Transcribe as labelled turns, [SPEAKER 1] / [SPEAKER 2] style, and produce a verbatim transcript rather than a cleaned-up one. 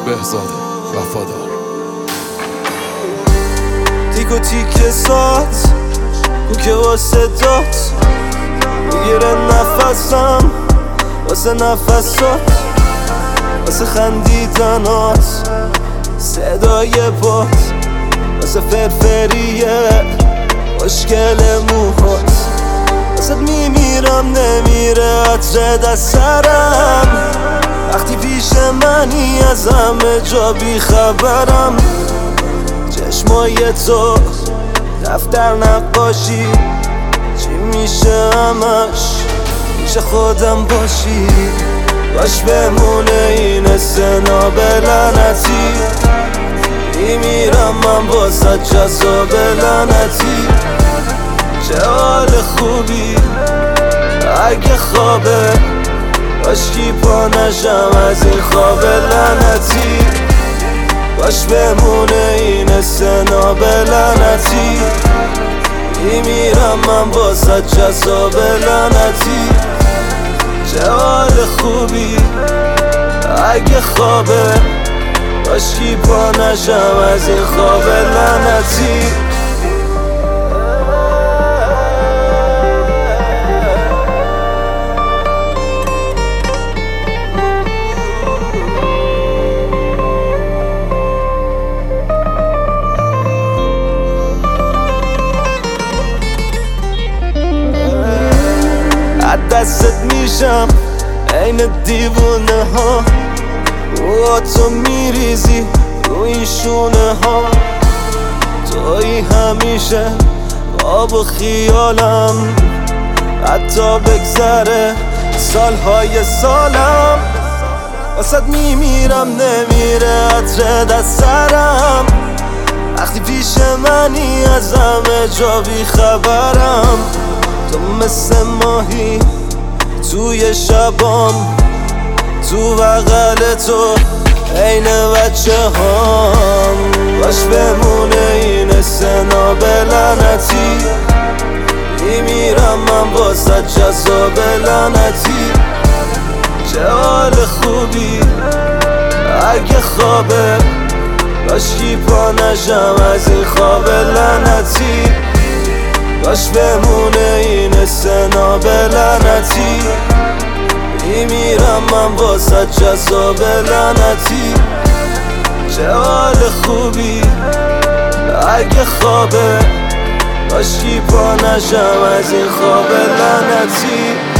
[SPEAKER 1] بهزاد وفادار.
[SPEAKER 2] تیک و تیک سات تو که واسه دات میگیره نفسم، واسه نفسات، واسه خندیدنات، صدای پات، واسه فرفریه مشکل موهات، واسه میمیرم نمیره عطر دست سرم، وقتی پیش منی از همه جا بی خبرم. چشمای تو دفتر نقاشی، چی میشه همش میشه خودم باشی، باش بمونه این سناب لعنتی، میمیرم من واسه جذاب لعنتی. چه حال خوبی اگه خوابه، باشی پا نشم از این خواب لعنتی، باش بمونه این سناب لعنتی، میمیرم من واسه جذاب لعنتی. چه حال خوبی اگه خوابه، باشی پا نشم از این خواب لعنتی. دستت میشم عین دیوونه ها، و تو میریزی رو این شونه ها، توی همیشه خواب و خیالم، حتی بگذره سالهای سالم، واسه میمیرم نمیره عطر دست سرم، وقتی پیش منی از همه جا بی خبرم. تو مثل ماهی توی شبام، تو بغل تو عین بچه هام، باش بمونه این سناب لعنتی، میمیرم من واسه جذاب لعنتی. چه حال خوبی اگه خوابه، باشی پا نشم از این خواب لعنتی، باش بمونه این سناب لعنتی، میمیرم من واسه جذاب لعنتی. چه حال خوبی اگه خوابه، باشی پا نشم از این خواب لعنتی.